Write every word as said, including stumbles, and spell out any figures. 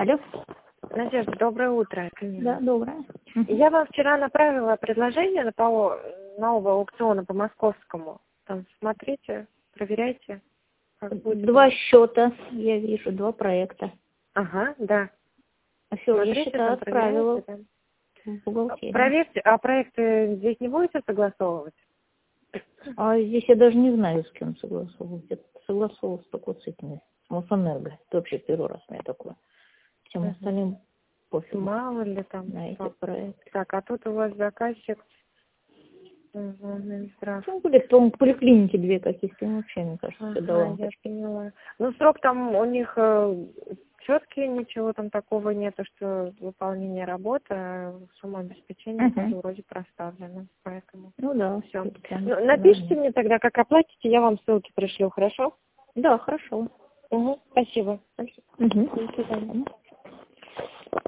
Алло. Надежда, доброе утро. Да, доброе. Я вам вчера направила предложение на по нового аукциона по московскому. Там смотрите, проверяйте. Как будет. Два счета, я вижу, два проекта. Ага, да. А все, уже Смотрите, счета там отправила проверяйте, в бухгалтерию. Проверьте, а проекты здесь не будете согласовывать? А здесь я даже не знаю, с кем согласовывать. Это согласовывалось только с этими, с Мосэнерго. Это вообще первый раз у меня такое. Всем Мгм. остальным пофиг Мало ли там. на эти что. проекты. Так, а тут у вас заказчик. Угу, Минздрав. Ну, были, по-моему, поликлиники две каких-то, ну, вообще, мне кажется, все до Ага, я лампочки. поняла. Ну, срок там у них э, четкий, ничего там такого нету, что выполнение работы, а сумма обеспечения Угу. тоже вроде проставлена, поэтому Ну да, все. это прям Ну, напишите нормально. мне тогда, как оплатите, я вам ссылки пришлю, хорошо? Да, хорошо. Угу, спасибо. Спасибо. Угу. До свидания.